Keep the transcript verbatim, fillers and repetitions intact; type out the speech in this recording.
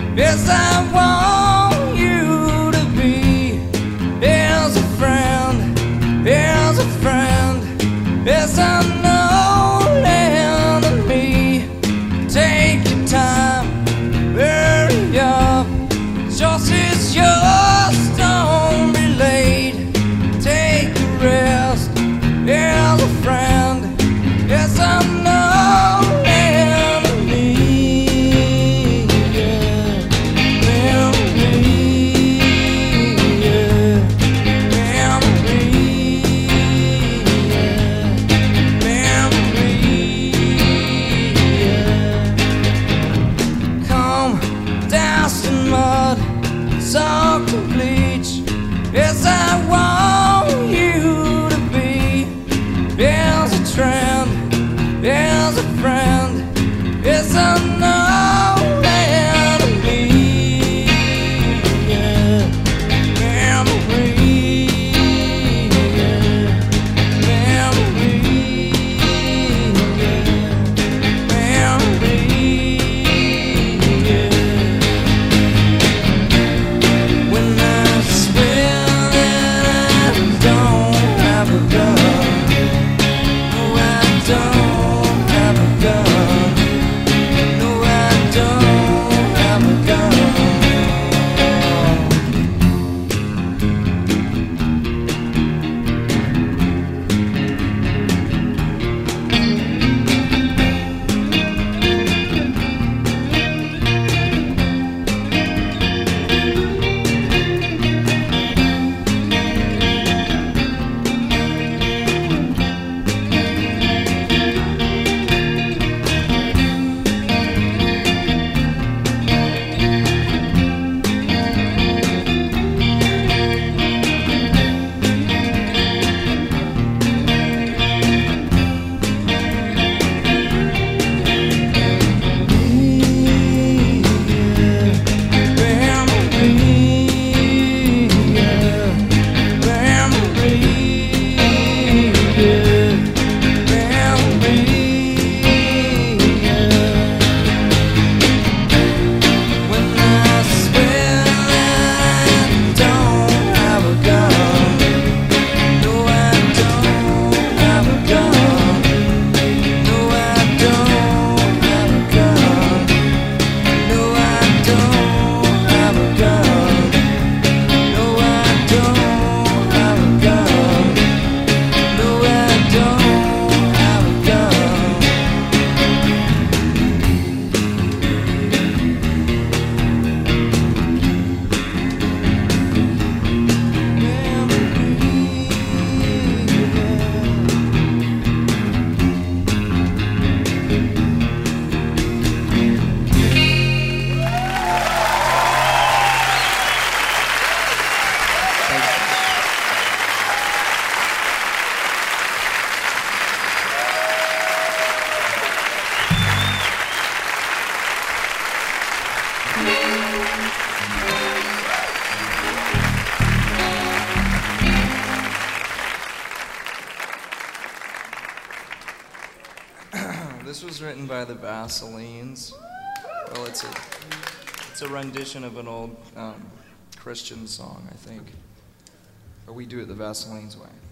Yes, I want you to be. Here's a friend, here's a friend. Yes, I know enemy. Take your time, hurry up. Yours is yours, don't be late. Take a rest, here's a friend. Yes, I know enemy. Yeah. Memory, yeah. Memory, yeah. Memory, yeah. Come, doused in mud, soaked in bleach. Yes, I want you to be. Here's a trend, here's a friend. Yes, I know enemy. Yeah. Memory, yeah. Memory, yeah. Memory, yeah. When I swear that I don't have a gun, no, I don't have a gun, no, I don't have a gun. This was written by the Vaselines. Well, it's a it's a rendition of an old um, Christian song, I think. Or we do it the Vaselines way.